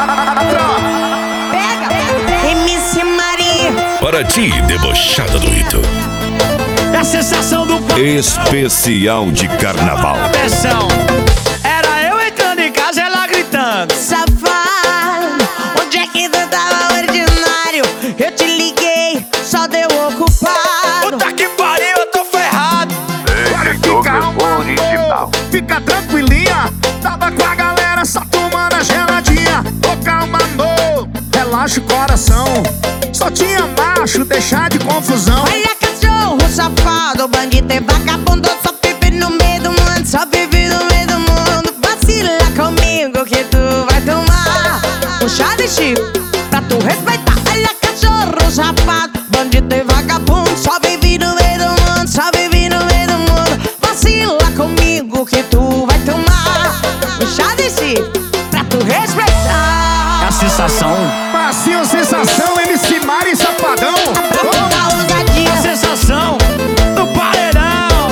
Pega, MC Maria. Para ti, debochada do Ito. É a sensação do Especial de carnaval. pressão. Era eu entrando em casa, ela gritando. Safado, onde é que tu tava ordinário? Eu te liguei, só deu ocupado. Puta que pariu, eu tô ferrado. Fica tranquilinha, tava com a galera só tomando a geladinha. Ô calma amor, relaxa o coração. Só tinha macho, deixar de confusão. Olha cachorro safado, bandido e vagabundo. Só vive no meio do mundo, só vive no meio do mundo. Vacila comigo que tu vai tomar um chá de chico pra tu respeitar. Olha cachorro safado, bandido e vagabundo. Só vive no meio do mundo, só vive no meio do mundo. Vacila comigo que tu vai tomar um chá de chico pra tu respeitar. É a sensação. Passinho, sensação, MC Mari Safadão. Pra toda ousadia. A sensação do paredão.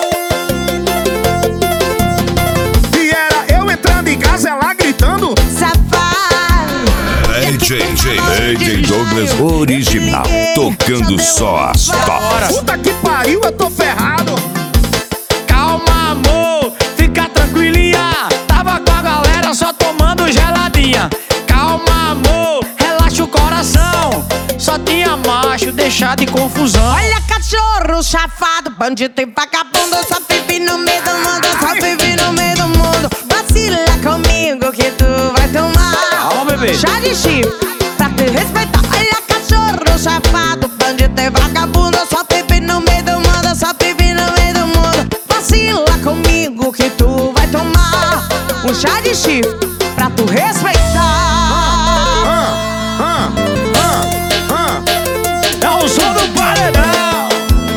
E era eu entrando em casa, ela gritando. Safado. DJ Douglas original, tocando só as tops. Puta que pariu, eu tô ferrado. Calma, amor, fica tranquilinha. Tava com a galera só tomando geladinha. Calma, amor, relaxa o coração. Só tinha macho, deixar de confusão. Olha cachorro safado, bandido e vagabundo. Só vive no meio do mundo, só vive no meio do mundo. Vacila comigo que tu vai tomar Calma, bebê. chá de chifre pra te respeitar. Olha cachorro safado, bandido e vagabundo. Só vive no meio do mundo, só vive no meio do mundo. Vacila comigo que tu vai tomar um chá de chifre pra tu respeitar. É o som do paredão.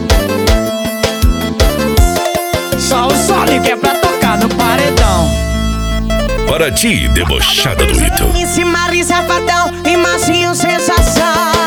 Só o Sonic é pra tocar no paredão. Para ti, debochada do Ito. MC Mari Safadão e Massinho Sensação.